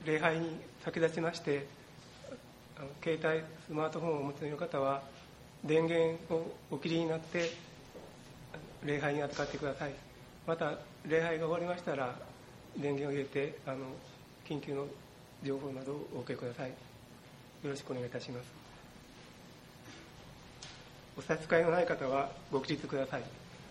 礼拝に先立ちまして、携帯スマートフォンをお持ちの方は電源をお切りになって礼拝に扱ってください。また礼拝が終わりましたら電源を入れて緊急の情報などをお受けください。よろしくお願いいたします。お差し支えのない方はご起立ください。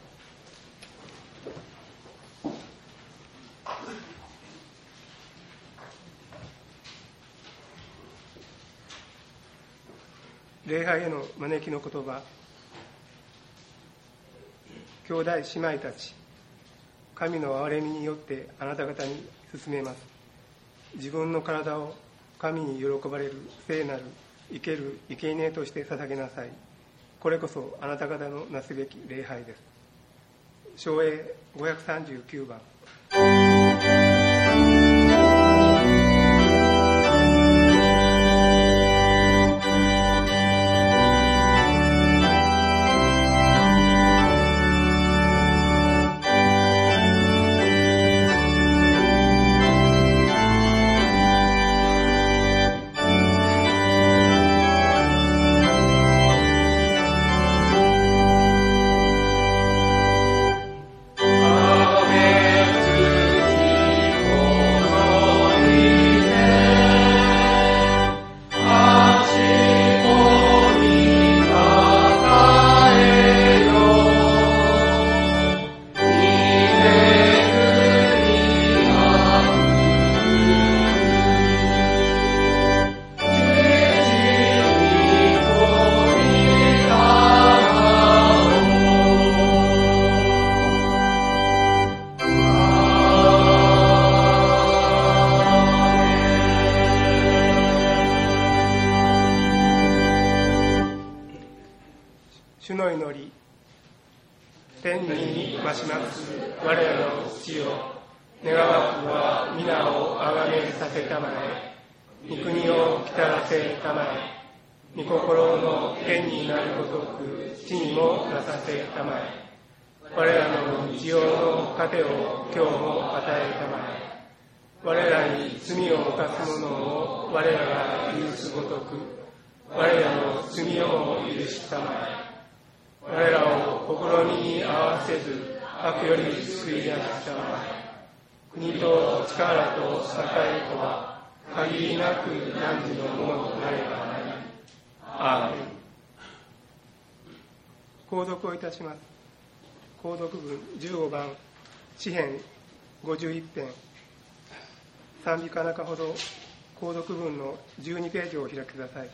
礼拝への招きの言葉。兄弟姉妹たち、神の憐れみによってあなた方に進めます。自分の体を神に喜ばれる聖なる生ける生贄として捧げなさい。これこそあなた方のなすべき礼拝です。唱詠539番。主の祈り。天にまします我らの父よ、願わくは皆をあがめさせたまえ、御国を来たらせたまえ、御心の天になるごとく地にもなさせたまえ。我らの日用の糧を今日も与えたまえ。我らに罪を犯す者を我らが許すごとく我らの罪をも許したまえ。我らを試みに合わせず悪より救い出したまえ。国と力と栄とは限りなく汝のものとなればなり。アーメン。購読をいたします。購読文15番、詩編51編、賛美歌中ほど購読文の12ページをお開きください。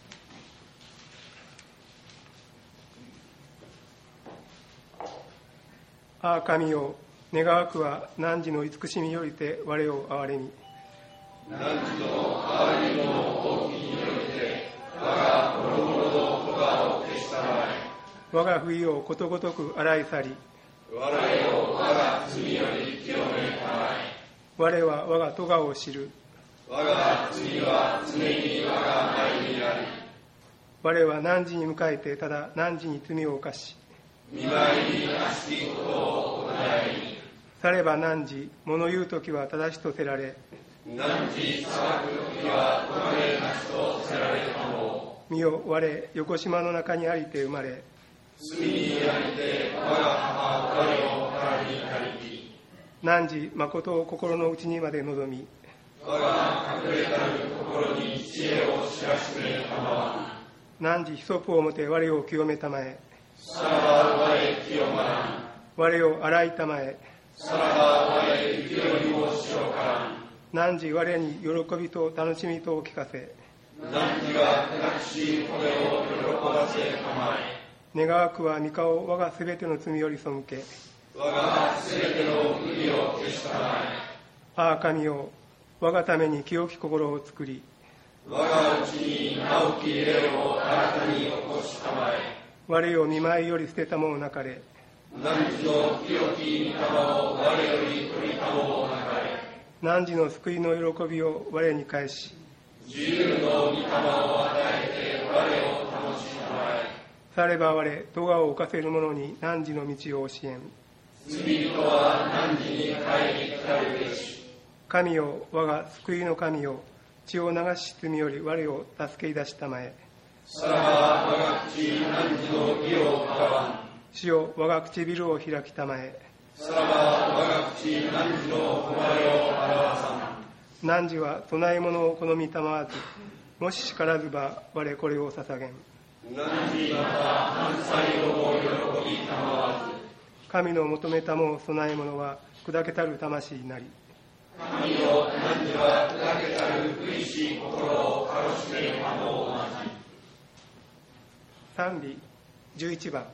ああ神よ、願わくは汝の慈しみよりて我を憐れみ。 汝の憐れみの大きによりて我が諸々の咎を消したまえ。 我が不義をことごとく洗い去り、 我を我が罪より清めたまえ。 我は我が咎を知る。 我が罪は常に我が前にあり。 我は汝に向かえてただ汝に罪を犯し、 見舞いになしきことを行い、 されば汝、物言うときは正しとせられ、 汝裁くときは咎めなしとせられたも。 見よ、我、横島の中にありて生まれ、 罪にありて我が母我を腹に借りき。 汝、誠を心の内にまで望み、 我が隠れたる心に知恵を知らしめたまわ。 汝、ヒソプをもて我を清めたまえ。 さらば我清まらん。 我を洗いたまえ。 さらば我生きよりも白からん。 汝、我に喜びと楽しみとを聞かせ。 汝が正しい骨を喜ばせたまえ。 願わくは御顔を我がすべての罪より背け、 我がすべての不義を消したまえ。 ああ神よ、我がために清き心を作り、 我がうちに直き霊を新たに起こしたまえ。 我を見舞いより捨てたものなかれ。 汝の清き御霊を我より取りたもうなかれ。 汝の救いの喜びを我に返し、 自由の御霊を与えて我を楽しまえ。 されば我、咎を犯せる者に汝の道を教えん。 罪人は汝に帰り来たるべし。 神よ、我が救いの神よ、血を流し罪より我を助け出したまえ。 さらば我が口汝の義を疑わん。 主よ、我が唇を開きたまえ。 さらば我が口汝の誉れを表さん。 汝は供え物を好みたまわず、もししからずば我これを捧げん。 汝また犯罪を喜びたまわず。 神の求めたも供え物は砕けたる魂なり。 神よ、汝は砕けたる苦しい心をかろしめるもの同じ。 賛美11番。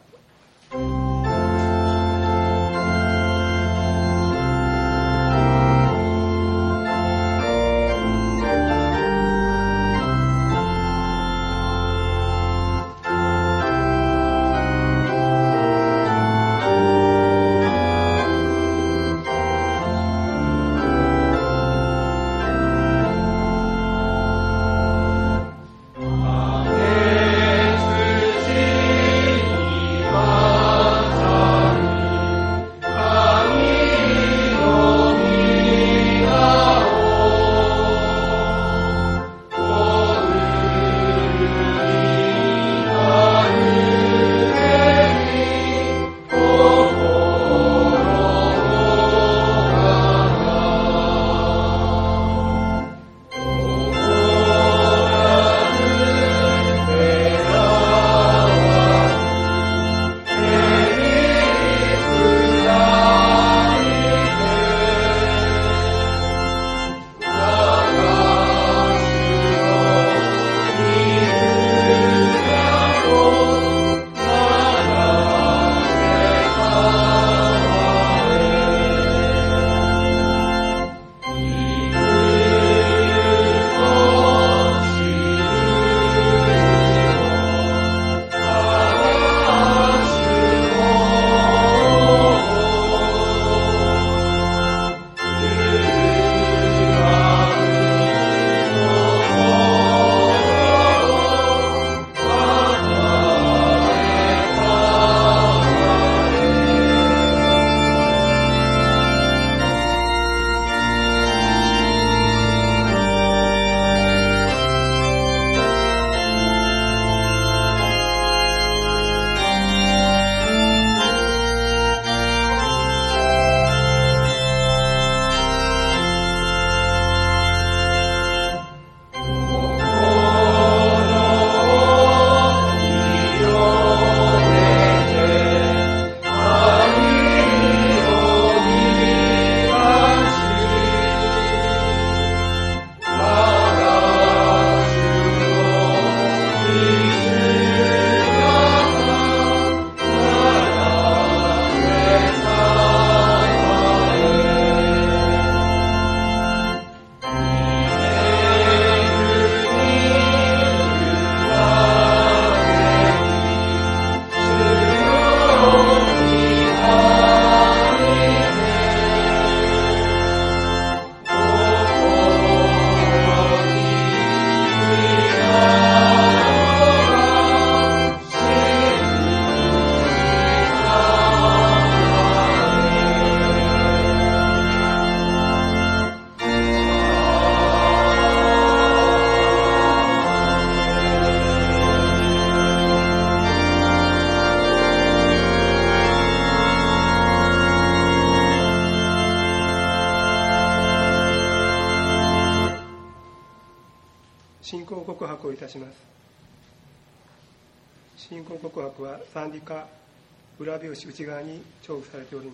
信仰告白をいたします。信仰告白は賛美歌裏表紙内側に調布されております。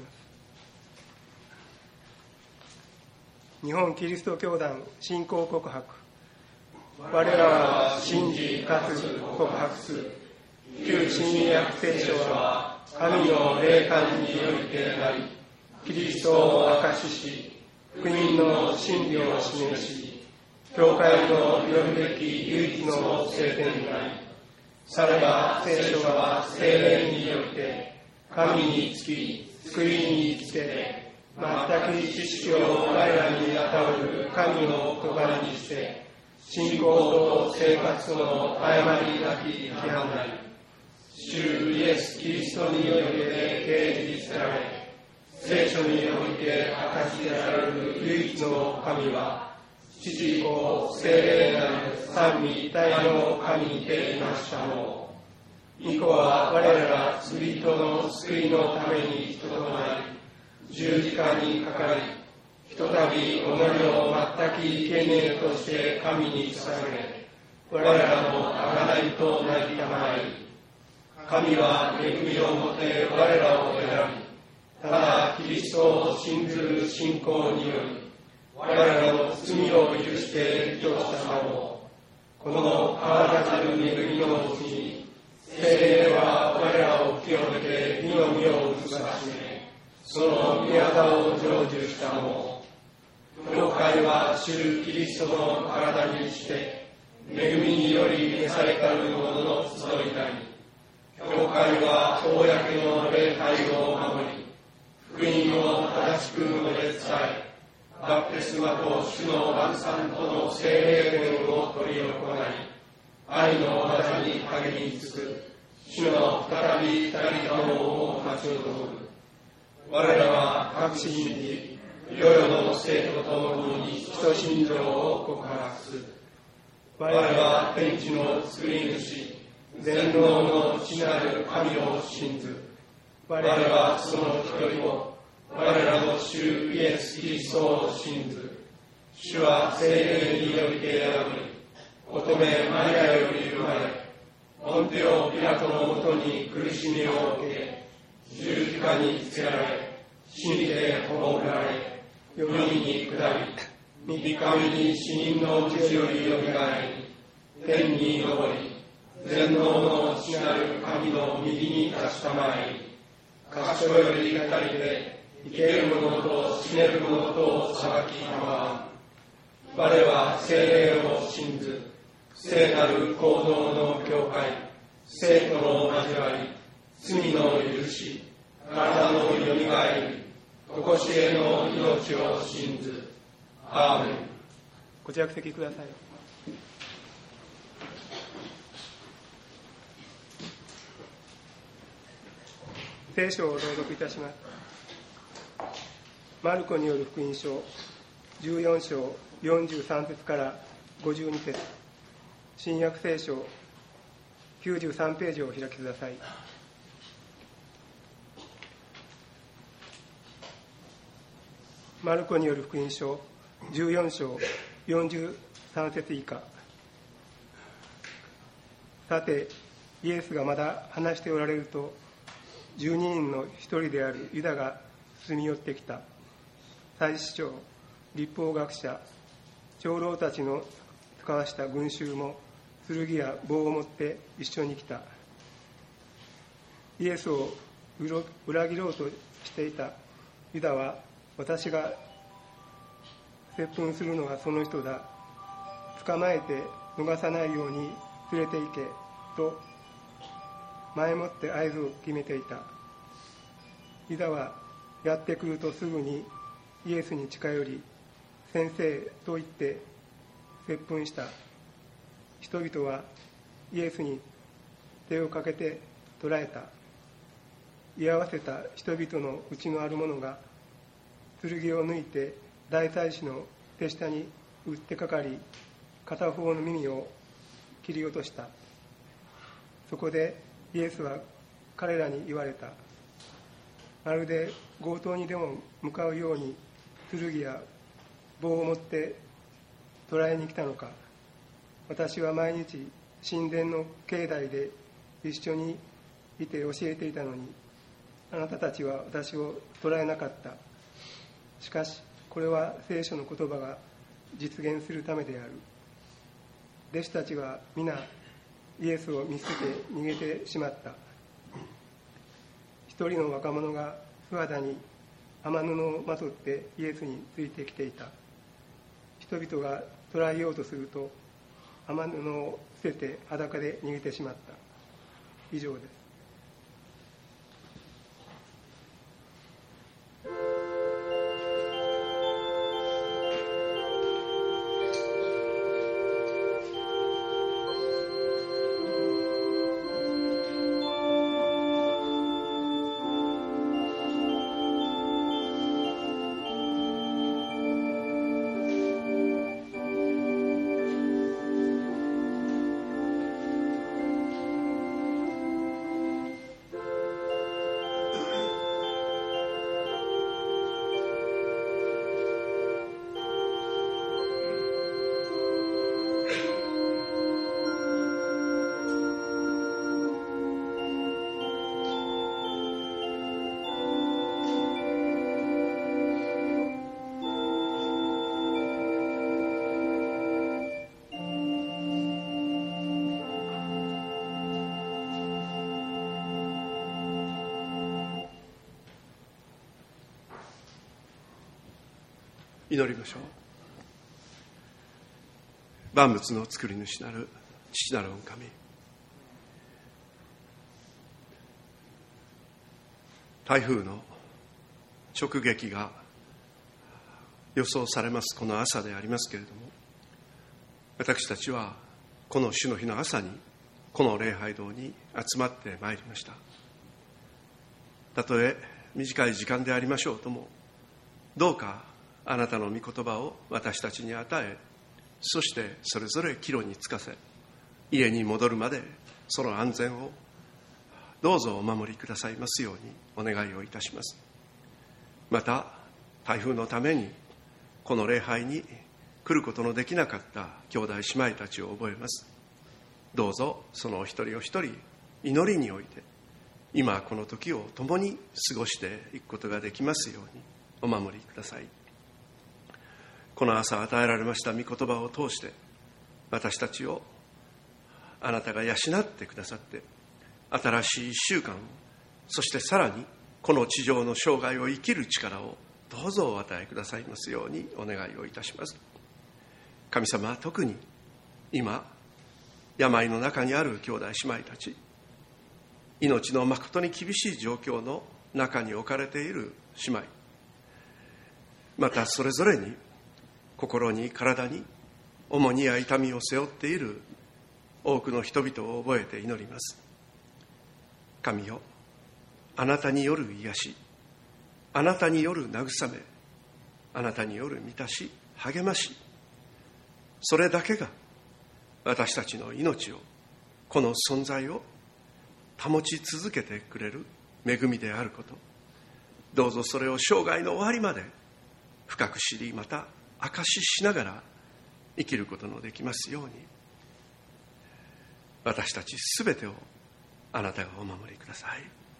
日本キリスト教団信仰告白。我らは信じかつ告白する旧新約聖書は神の霊感によりてなり、キリストを証しし、福音の真理を示し、教会のよるべき唯一の聖典になり、さらば聖書は聖霊によって神につき救いに生きて、全く知識を我らに与える神の言葉にして、信仰と生活の誤りなき規範なり、主イエス・キリストによって掲示され、 聖書において明かしてある唯一の神は、父子聖霊なる三位一体の神にていましたの。御子は我ら罪人の救いのために人となり、十字架にかかり、ひとたび己を全く生贄として神に捧げ、我らの贖いとなりたまい。神は恵みをもて我らを選び、ただキリストを信ずる信仰により、我らの罪を許して義としたの。この変わらざる恵みのうちに、聖霊は我らを清めて義の実を結ばしめ、その御業を成就したの。教会は主キリストの体にして、恵みにより召されたる者の集いなり、教会は公の礼拝を守り、福音を正しく述べ伝え、バプテスマと主の晩餐との聖霊伝を執り行い、愛の技に励みつつ、主の再び二人のを待ち望む。我らは確信に、世々の生徒と共に一心情を告白する。我らは天地の作り主、全能の父なる神を信ず。我らはその一人を、我らの主イエス・キリストを信ず。主は聖霊によりて宿り、乙女マリアより生まれ、ポンテオ・ピラトのもとに苦しみを受け、十字架につけられ、死にて葬られ、世に下り、三日目に死人のうちよりよみがえり、天に昇り、全能の父なる神の右に立ちたまえり、賢より語りで、生ける者と死ねる者と裁きたまわん。我は聖霊を信ず、聖なる行動の教会、聖徒の交わり、罪の許し、体のよみがえり、とこしえの命を信ず。アーメン。 ご着席ください。聖書を朗読いたします。マルコによる福音書14章43節から52節、新約聖書93ページをお開きください。マルコによる福音書14章43節以下。さて、イエスがまだ話しておられると、12人の一人であるユダが進み寄ってきた。祭司長、律法学者、長老たちの使わした群衆も剣や棒を持って一緒に来た。イエスを裏切ろうとしていたユダは、私が接吻するのはその人だ、捕まえて逃さないように連れて行けと前もって合図を決めていた。ユダはやってくるとすぐにイエスに近寄り、先生と言って接吻した。人々はイエスに手をかけて捕らえた。居合わせた人々のうちのある者が剣を抜いて大祭司の手下に打ってかかり、片方の耳を切り落とした。そこでイエスは彼らに言われた。まるで強盗にでも向かうように剣や棒を持って捕らえに来たのか。私は毎日神殿の境内で一緒にいて教えていたのに、あなたたちは私を捕らえなかった。しかしこれは聖書の言葉が実現するためである。弟子たちは皆イエスを見捨てて逃げてしまった。一人の若者が素肌に雨布をまとってイエスについてきていた。人々が捕らえようとすると、雨布を捨てて裸で逃げてしまった。以上です。 祈りましょう。万物の作り主なる父なる御神、台風の直撃が予想されますこの朝でありますけれども、私たちはこの主の日の朝にこの礼拝堂に集まってまいりました。たとえ短い時間でありましょうとも、どうかあなたの御言葉を私たちに与え、そしてそれぞれ帰路につかせ、家に戻るまでその安全をどうぞお守りくださいますようにお願いをいたします。また台風のためにこの礼拝に来ることのできなかった兄弟姉妹たちを覚えます。どうぞそのお一人お一人祈りにおいて今この時を共に過ごしていくことができますようにお守りください。この朝与えられました御言葉を通して私たちをあなたが養ってくださって、新しい1週間を、そしてさらにこの地上の生涯を生きる力をどうぞお与えくださいますようにお願いをいたします。神様は特に今病の中にある兄弟姉妹たち、命の誠に厳しい状況の中に置かれている姉妹、またそれぞれに心に体に重荷や痛みを背負っている多くの人々を覚えて祈ります。神よ、あなたによる癒し、あなたによる慰め、あなたによる満たし、励まし、それだけが私たちの命を、この存在を保ち続けてくれる恵みであること、どうぞそれを生涯の終わりまで深く知り、また証ししながら生きることのできますように、私たちすべてをあなたがお守りくださ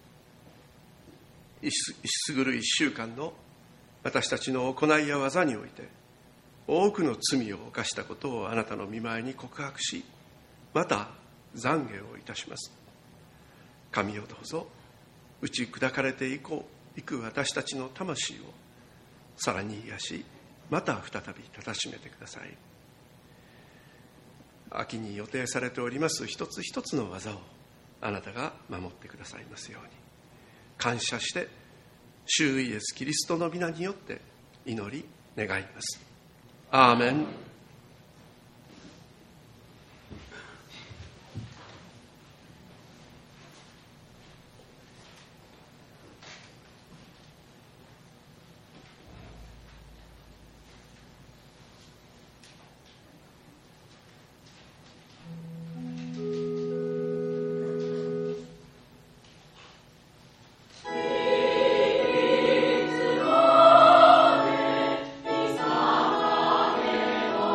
い。石ぐる1週間の私たちの行いや技において多くの罪を犯したことをあなたの御前に告白し、また懺悔をいたします。神よ、どうぞ打ち砕かれていく私たちの魂をさらに癒し、また再び立たしめてください。秋に予定されております一つ一つの技をあなたが守ってくださいますように感謝して、主イエスキリストの皆によって祈り願います。アーメン。 「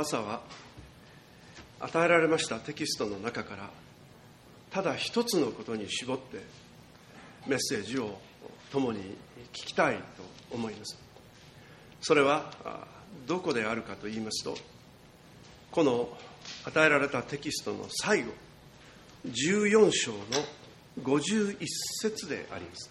朝は与えられましたテキストの中からただ一つのことに絞ってメッセージを共に聞きたいと思います。それはどこであるかと言いますと、この与えられたテキストの最後14章の51節であります。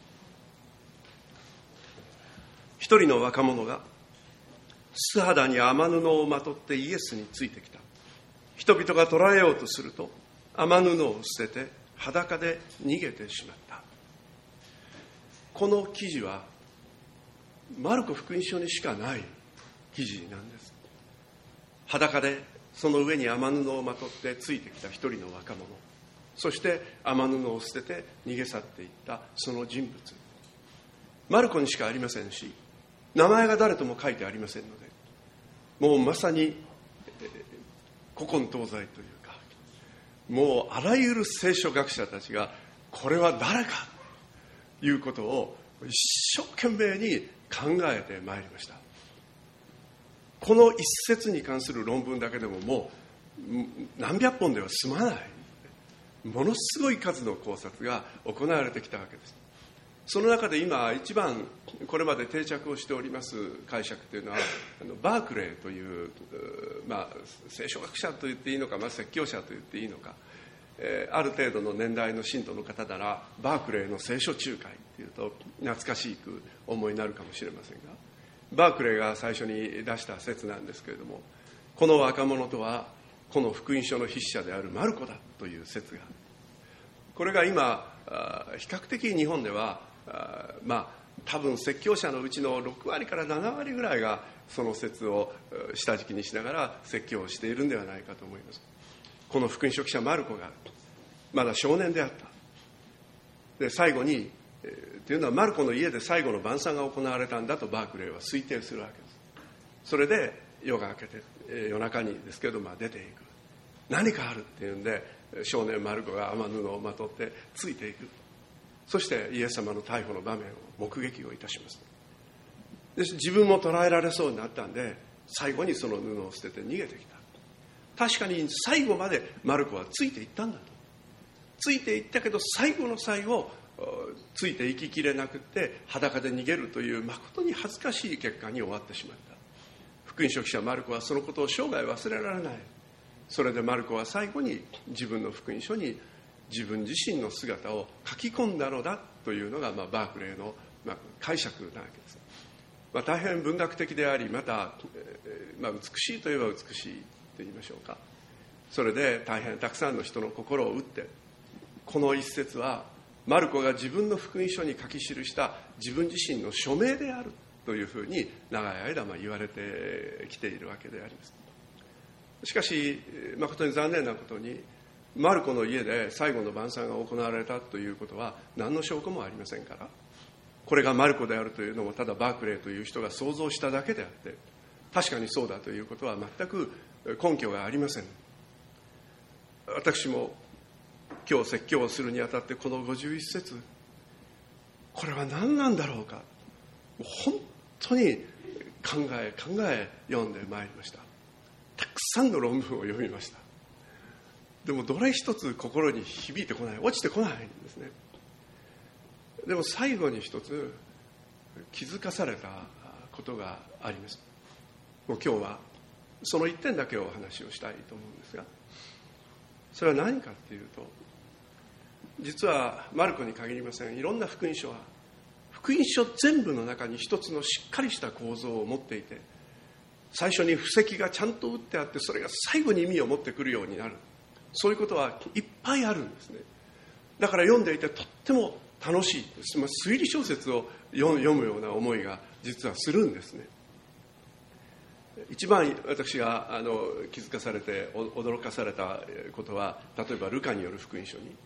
一人の若者が素肌に雨布をまとってイエスについてきた。人々が捕らえようとすると雨布を捨てて裸で逃げてしまった。この記事はマルコ福音書にしかない記事なんです。裸でその上に雨布をまとってついてきた一人の若者、そして雨布を捨てて逃げ去っていったその人物、マルコにしかありませんし、名前が誰とも書いてありませんので、もうまさに古今東西というか、もうあらゆる聖書学者たちがこれは誰かということを一生懸命に考えてまいりました。この一節に関する論文だけでももう何百本では済まない、ものすごい数の考察が行われてきたわけです。その中で今一番これまで定着をしております解釈というのはバークレーという、聖書学者と言っていいのか、説教者と言っていいのか、ある程度の年代の信徒の方ならバークレーの聖書仲介というと懐かしく思いになるかもしれませんが、バークレーが最初に出した説なんですけれども、この若者とはこの福音書の筆者であるマルコだという説が、これが今比較的日本では多分説教者のうちの6割から7割ぐらいがその説を下敷きにしながら説教をしているんではないかと思います。この福音書記者マルコがまだ少年であった。で最後にというのはマルコの家で最後の晩餐が行われたんだとバークレーは推定するわけです。それで夜が明けて夜中にですけど出ていく、何かあるっていうんで少年マルコが雨布をまとってついていく。そしてイエス様の逮捕の場面を目撃をいたします。で自分も捕らえられそうになったんで最後にその布を捨てて逃げてきた。確かに最後までマルコはついていったんだと。ついていったけど最後の最後ついていききれなくって裸で逃げるという誠に恥ずかしい結果に終わってしまった。福音書記者マルコはそのことを生涯忘れられない。それでマルコは最後に自分の福音書に自分自身の姿を書き込んだのだというのがバークレーの解釈なわけです。大変文学的であり、また美しいといえば美しいと言いましょうか。それで大変たくさんの人の心を打って、この一節はマルコが自分の福音書に書き記した自分自身の署名であるというふうに長い間言われてきているわけであります。しかし誠に残念なことにマルコの家で最後の晩餐が行われたということは何の証拠もありませんから、これがマルコであるというのもただバークレーという人が想像しただけであって、確かにそうだということは全く根拠がありません。私も今日説教をするにあたってこの51節、これは何なんだろうか、本当に考え読んでまいりました。たくさんの論文を読みました。でもどれ一つ心に響いてこない、落ちてこないんですね。でも最後に一つ気づかされたことがあります。もう今日はその一点だけをお話をしたいと思うんですが、それは何かっていうと、実はマルコに限りません。いろんな福音書は福音書全部の中に一つのしっかりした構造を持っていて、最初に布石がちゃんと打ってあって、それが最後に意味を持ってくるようになる、そういうことはいっぱいあるんですね。だから読んでいてとっても楽しいです。推理小説を読むような思いが実はするんですね。一番私が気づかされて驚かされたことは、例えばルカによる福音書に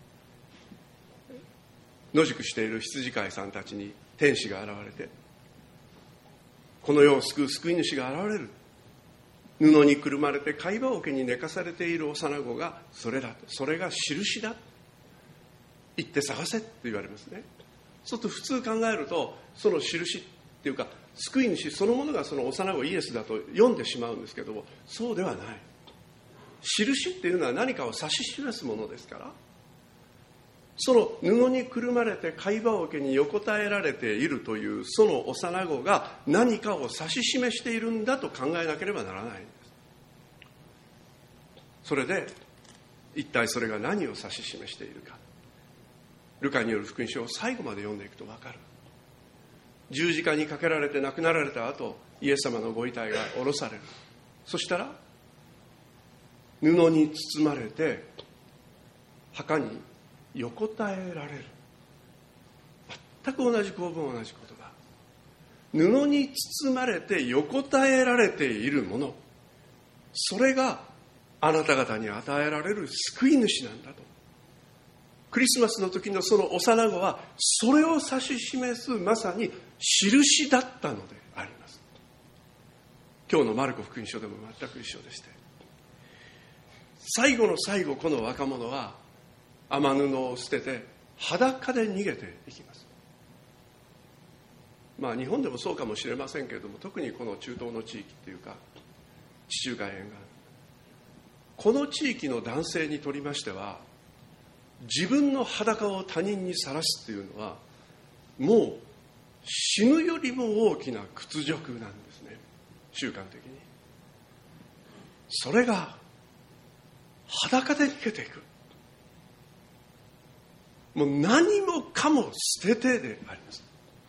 野宿している羊飼いさんたちに天使が現れて、この世を救う救い主が現れる、布にくるまれて貝羽桶に寝かされている幼子がそれだと、それが印だ、行って探せって言われますね。そうすると普通考えると、その印っていうか救い主そのものがその幼子イエスだと読んでしまうんですけども、そうではない。印っていうのは何かを指し示すものですから、その布にくるまれて貝羽桶に横たえられているというその幼子が何かを指し示しているんだと考えなければならないんです。それで一体それが何を指し示しているか、ルカによる福音書を最後まで読んでいくと分かる。十字架にかけられて亡くなられた後、イエス様のご遺体が下ろされる。そしたら布に包まれて墓に横たえられる。全く同じ構文、同じ言葉。布に包まれて横たえられているもの、それがあなた方に与えられる救い主なんだと。クリスマスの時のその幼子はそれを指し示すまさに印だったのであります。今日のマルコ福音書でも全く一緒でして、最後の最後、この若者は雨布を捨てて裸で逃げていきます。日本でもそうかもしれませんけれども、特にこの中東の地域っていうか地中海沿岸、この地域の男性にとりましては、自分の裸を他人にさらすっていうのはもう死ぬよりも大きな屈辱なんですね、習慣的に。それが裸で逃げていく、もう何もかも捨ててであります。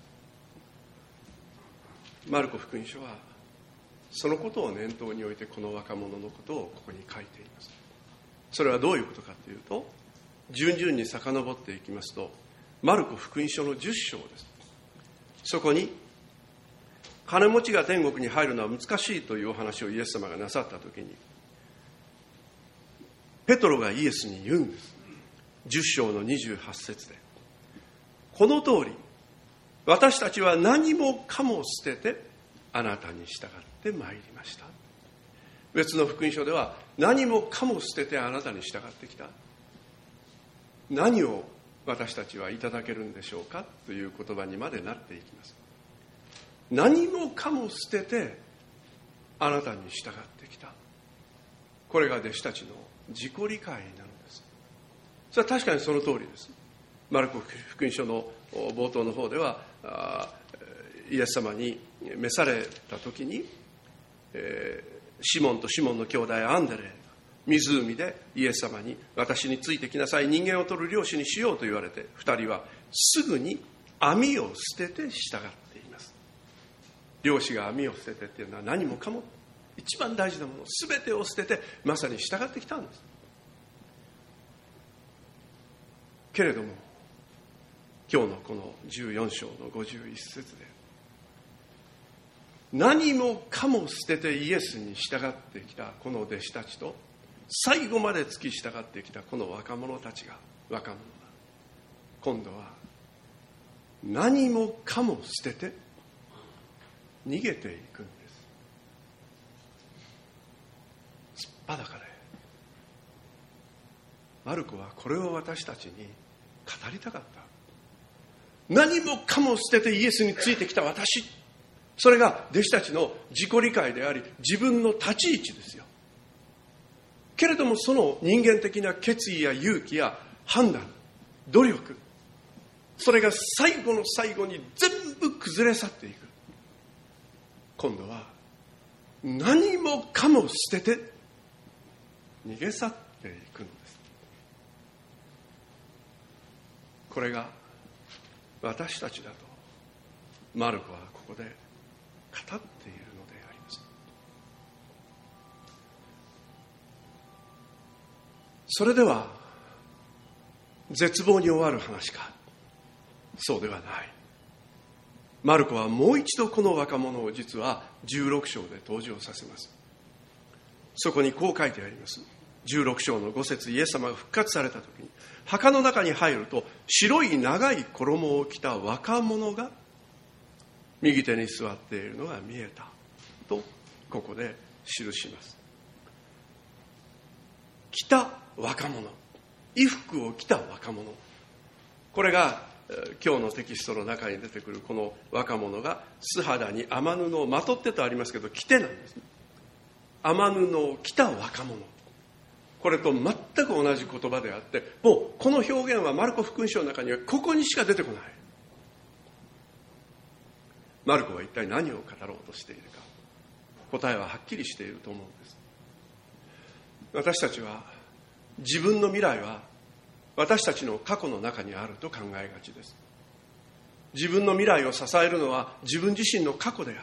マルコ福音書はそのことを念頭に置いてこの若者のことをここに書いています。それはどういうことかというと、順々に遡っていきますと、マルコ福音書の10章です。そこに金持ちが天国に入るのは難しいというお話をイエス様がなさったときに、ペトロがイエスに言うんです。10章の28節で、この通り私たちは何もかも捨ててあなたに従ってまいりました。別の福音書では、何もかも捨ててあなたに従ってきた。何を私たちはいただけるんでしょうかという言葉にまでなっていきます。何もかも捨ててあなたに従ってきた。これが弟子たちの自己理解なのです。それは確かにその通りです。マルコ福音書の冒頭の方では、イエス様に召された時に、シモンとシモンの兄弟アンデレ、湖でイエス様に私についてきなさい、人間を取る漁師にしようと言われて、2人はすぐに網を捨てて従っています。漁師が網を捨ててっていうのは何もかも一番大事なもの全てを捨ててまさに従ってきたんです。けれども今日のこの14章の51節で、何もかも捨ててイエスに従ってきたこの弟子たちと、最後まで付き従ってきたこの若者が今度は何もかも捨てて逃げていくんです。すっぱだかでマルコはこれを私たちに語りたかった。何もかも捨ててイエスについてきた私、それが弟子たちの自己理解であり、自分の立ち位置ですよ。けれどもその人間的な決意や勇気や判断、努力、それが最後の最後に全部崩れ去っていく。今度は何もかも捨てて逃げ去っていくのです。これが私たちだとマルコはここで語っているのであります。それでは絶望に終わる話か。そうではない。マルコはもう一度この若者を実は16章で登場させます。そこにこう書いてあります。16章の5節、イエス様が復活された時に墓の中に入ると、白い長い衣を着た若者が右手に座っているのが見えたとここで記します。着た若者、衣服を着た若者、これが今日のテキストの中に出てくるこの若者が素肌に雨布をまとってとありますけど、着てなんですね。雨布を着た若者、これと全く同じ言葉であって、もうこの表現はマルコ福音書の中にはここにしか出てこない。マルコは一体何を語ろうとしているか、答えははっきりしていると思うんです。私たちは自分の未来は私たちの過去の中にあると考えがちです。自分の未来を支えるのは自分自身の過去である。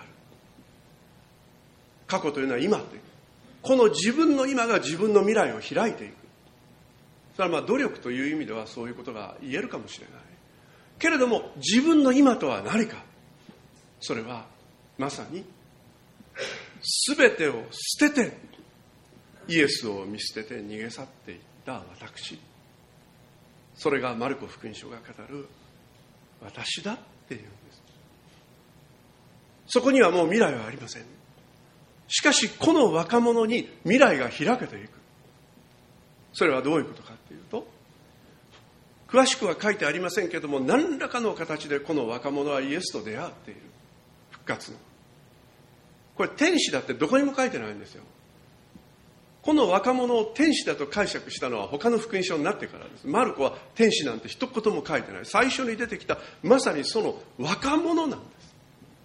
過去というのは今という、この自分の今が自分の未来を開いていく。それは努力という意味ではそういうことが言えるかもしれないけれども、自分の今とは何か、それはまさに全てを捨ててイエスを見捨てて逃げ去っていった私、それがマルコ福音書が語る私だっていうんです。そこにはもう未来はありません。しかしこの若者に未来が開けていく。それはどういうことかというと、詳しくは書いてありませんけれども、何らかの形でこの若者はイエスと出会っている。復活の、これ天使だってどこにも書いてないんですよ。この若者を天使だと解釈したのは他の福音書になってからです。マルコは天使なんて一言も書いてない。最初に出てきたまさにその若者なんです。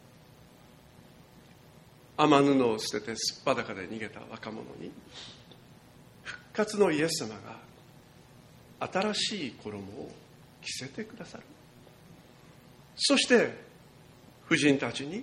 雨布を捨ててすっぱだかで逃げた若者に復活のイエス様が新しい衣を着せてくださる。そして婦人たちに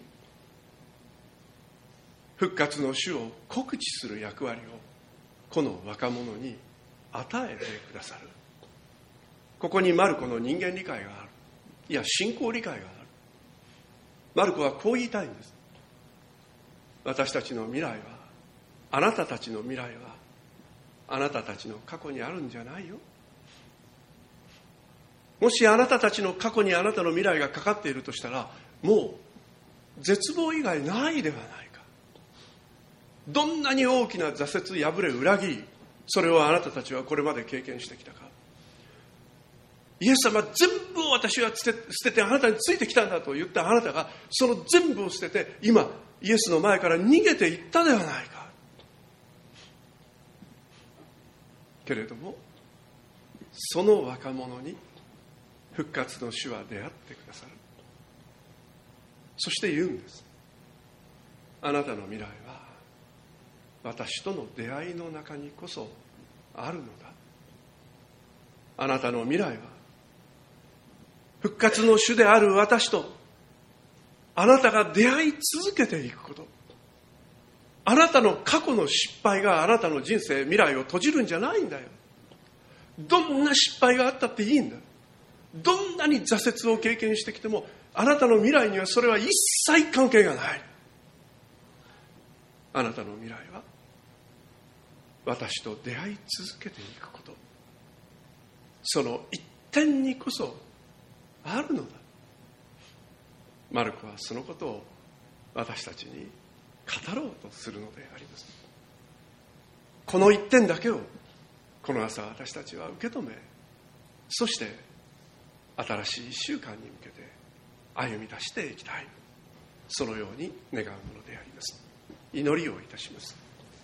復活の主を告知する役割をこの若者に与えてくださる。ここにマルコの人間理解がある。いや、信仰理解がある。マルコはこう言いたいんです。私たちの未来は、あなたたちの未来はあなたたちの過去にあるんじゃないよ。もしあなたたちの過去にあなたの未来がかかっているとしたら、もう絶望以外ないではないか。どんなに大きな挫折、破れ、裏切り、それをあなたたちはこれまで経験してきたか。イエス様、全部を私は捨ててあなたについてきたんだと言ったあなたが、その全部を捨てて今イエスの前から逃げていったではないか。けれどもその若者に復活の主は出会ってくださる。そして言うんです。あなたの未来は私との出会いの中にこそあるのだ。あなたの未来は復活の主である私とあなたが出会い続けていくこと。あなたの過去の失敗があなたの人生、未来を閉じるんじゃないんだよ。どんな失敗があったっていいんだ。どんなに挫折を経験してきてもあなたの未来にはそれは一切関係がない。あなたの未来は私と出会い続けていくこと、その一点にこそあるのだ。マルコはそのことを私たちに語ろうとするのであります。この一点だけをこの朝私たちは受け止め、そして新しい1週間に向けて歩み出していきたい、そのように願うものであります。祈りをいたします。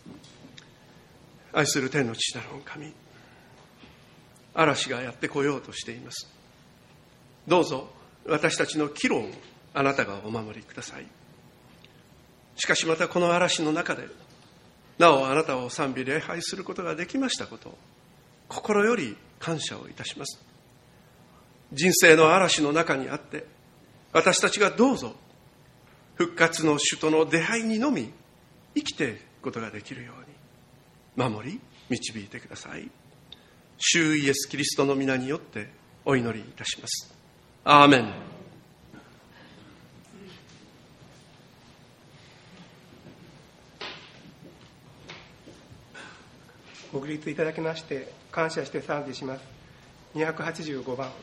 愛する天の父なる御神、嵐がやってこようとしています。どうぞ私たちの帰路をあなたがお守りください。しかしまたこの嵐の中でなおあなたを賛美礼拝することができましたことを心より感謝をいたします。人生の嵐の中にあって私たちがどうぞ復活の主との出会いにのみ生きていくことができるように守り導いてください。主イエスキリストの皆によってお祈りいたします。アーメン。 ご起立いただきまして感謝して賛美します。285番。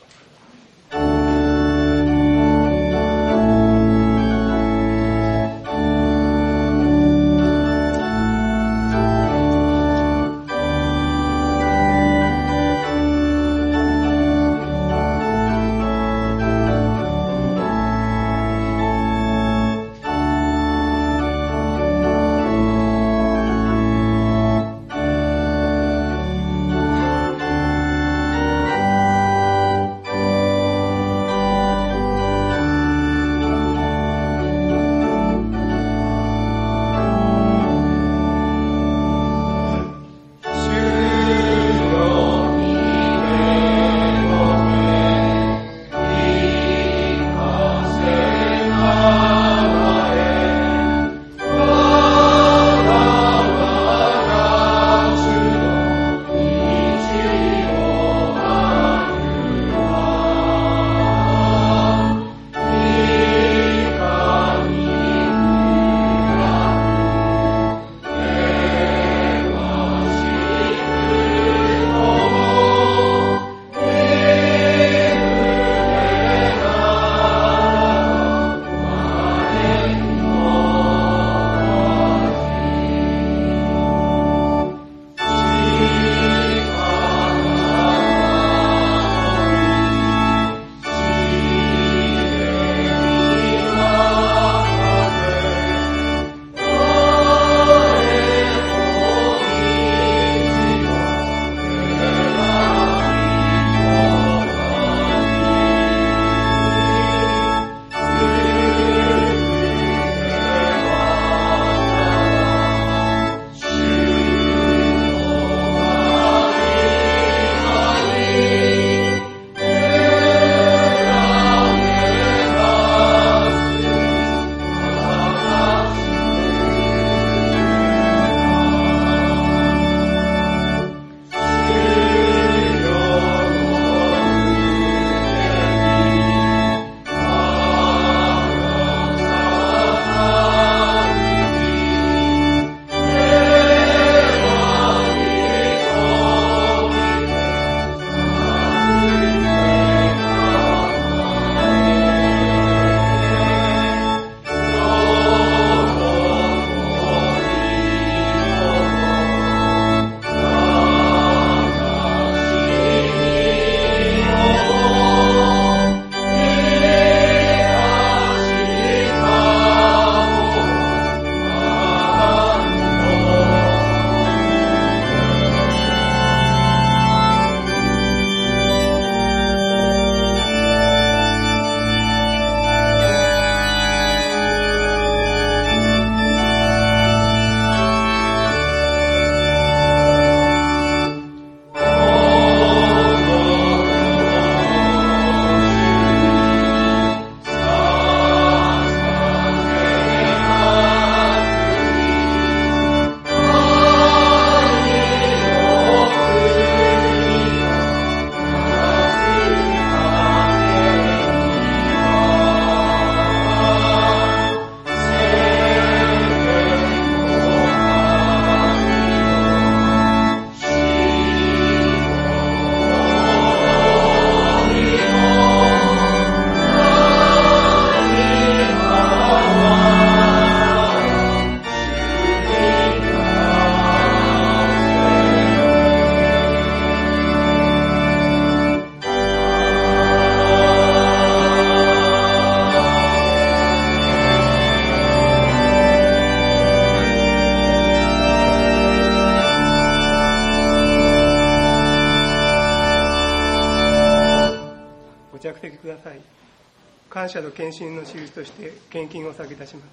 着席ください。感謝と献身の印として献金をお捧げいたします。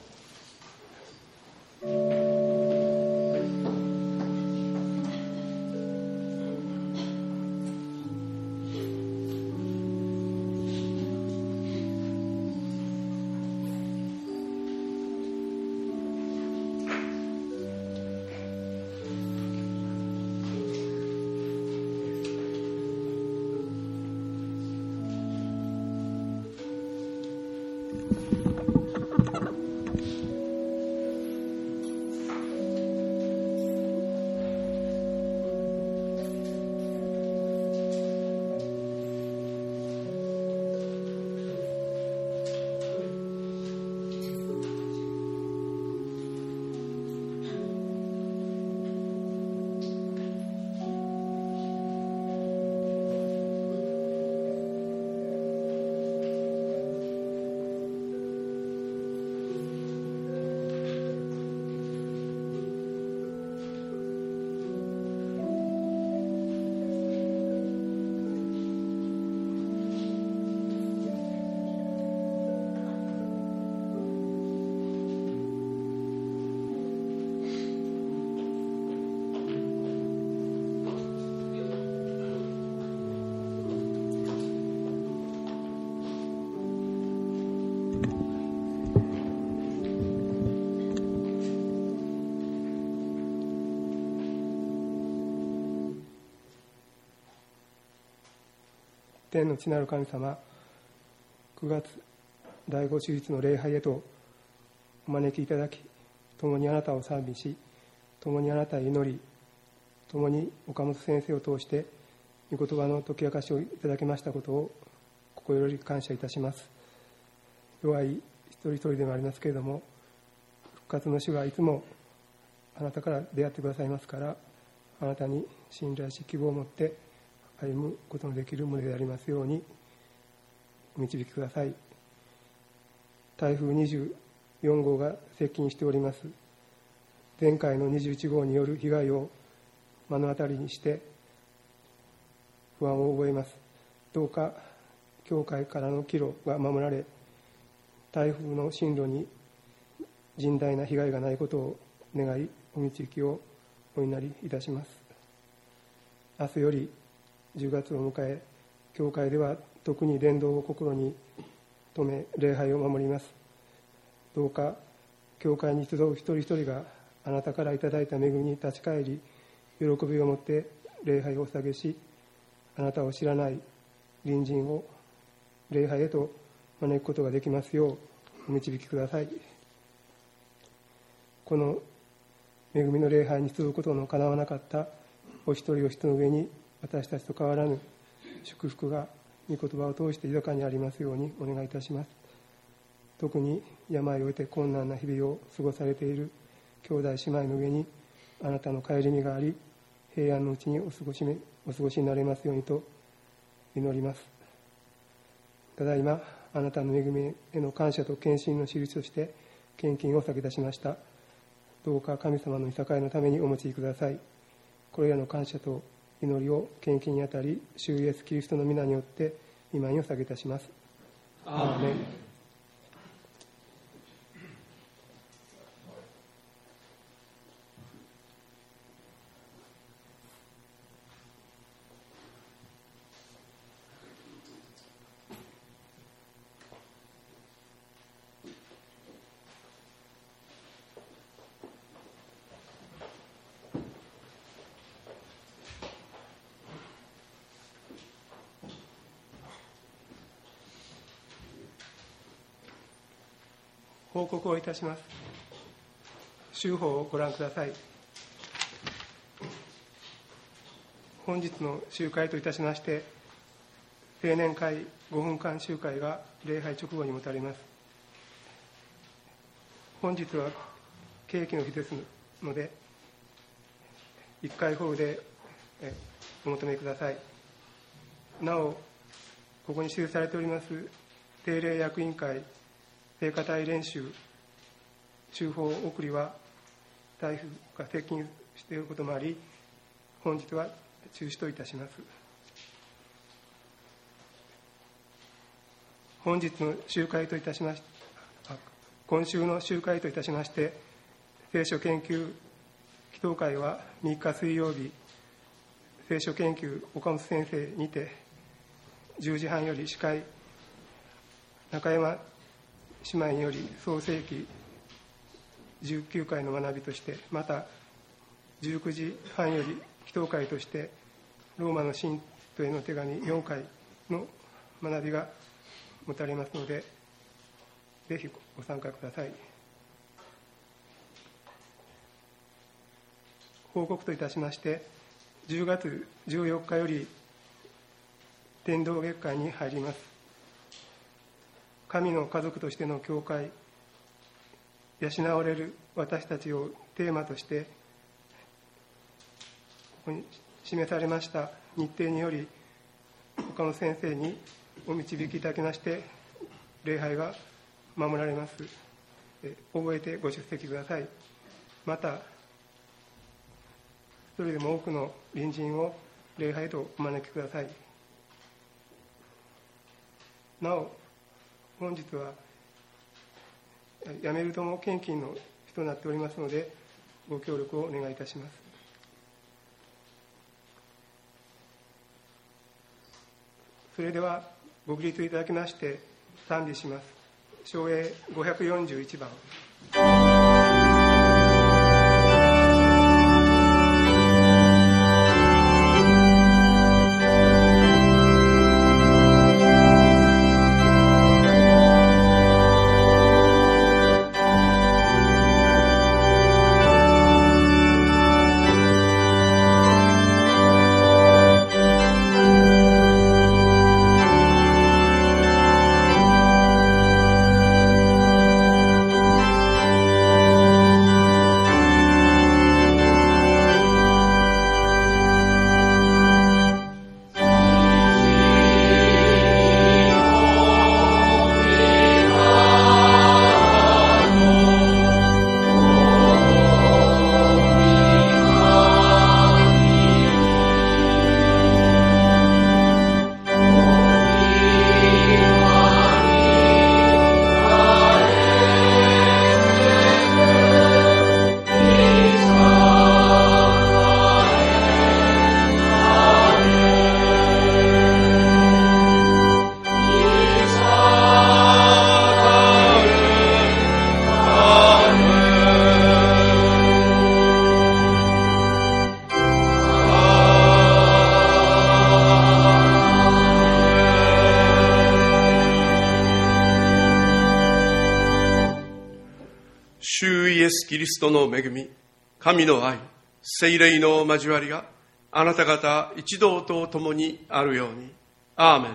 天の父なる神様、9月第5手術の礼拝へとお招きいただき、共にあなたを賛美し、共にあなたへ祈り、共に岡本先生を通して御言葉の解き明かしをいただきましたことを心より感謝いたします。弱い一人一人でもありますけれども、復活の主はいつもあなたから出会ってくださいますから、あなたに信頼し希望を持って歩むことのできるものでありますようにお導きください。台風24号が接近しております。前回の21号による被害を目の当たりにして不安を覚えます。どうか教会からの帰路が守られ、台風の進路に甚大な被害がないことを願い、お導きをお祈りいたします。明日より10月を迎え、教会では特に伝道を心に留め礼拝を守ります。どうか教会に集う一人一人があなたからいただいた恵みに立ち返り、喜びを持って礼拝をお捧げし、あなたを知らない隣人を礼拝へと招くことができますようお導きください。この恵みの礼拝に集うことのかなわなかったお一人お一人の上に、私たちと変わらぬ祝福が御言葉を通して豊かにありますようにお願いいたします。特に病を得て困難な日々を過ごされている兄弟姉妹の上にあなたの顧みがあり、平安のうちにお過ごしになれますようにと祈ります。ただいまあなたの恵みへの感謝と献身の印として献金を捧げ出しました。どうか神様のいさかいのためにお持ちください。これらの感謝と祈りを献金にあたり、主イエスキリストの皆によって御前にお捧げいたします。アーメン。報告をいたします。週報をご覧ください。本日の集会といたしまして、青年会5分間集会が礼拝直後に持たれます。本日はケーキの日ですので、1回ホールでお求めください。なお、ここに記されております定例役員会聖歌隊練習週報送りは台風が接近していることもあり、本日は中止といたします。 今週の集会といたしまして聖書研究祈祷会は3日水曜日、聖書研究岡本先生にて10時半より司会、中山姉妹により創世記19回の学びとして、また19時半より祈祷会としてローマの信徒への手紙4回の学びが持たれますので、ぜひご参加ください。報告といたしまして、10月14日より伝道月間に入ります。神の家族としての教会、養われる私たちをテーマとしてここに示されました日程により、他の先生にお導きいただきまして礼拝が守られます。覚えてご出席ください。また一人でも多くの隣人を礼拝とお招きください。なお本日はやめるとも献金の日となっておりますので、ご協力をお願いいたします。それではご起立いただきまして賛美します。唱詠541番。 キリストの恵み、神の愛、聖霊の交わりがあなた方一同と共にあるように。アーメン。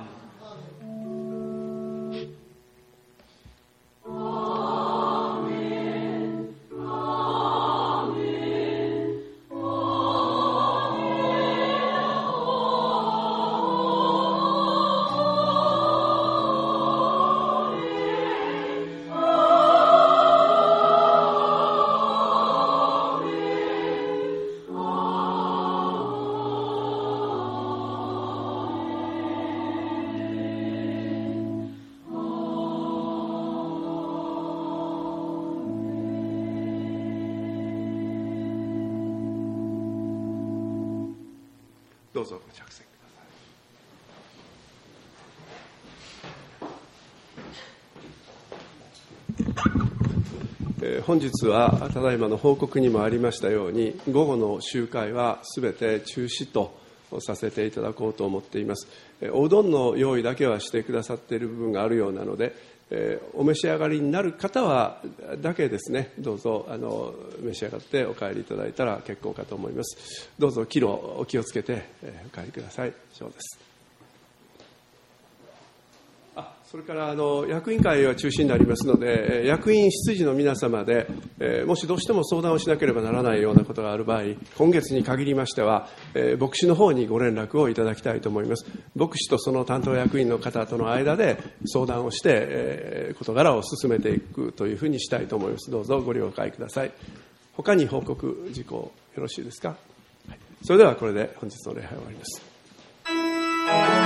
どうぞご着席ください。本日はただいまの報告にもありましたように、午後の集会はすべて中止とさせていただこうと思っています。おうどんの用意だけはしてくださっている部分があるようなので、お召し上がりになる方はだけですね、どうぞ召し上がってお帰りいただいたら結構かと思います。どうぞ帰路お気をつけてお帰りください。以上です。それから役員会は中止になりますので、役員執事の皆様で、もしどうしても相談をしなければならないようなことがある場合、今月に限りましては、牧師の方にご連絡をいただきたいと思います。牧師とその担当役員の方との間で相談をして、事柄を進めていくというふうにしたいと思います。どうぞご了解ください。他に報告事項よろしいですか。それではこれで本日の礼拝を終わります。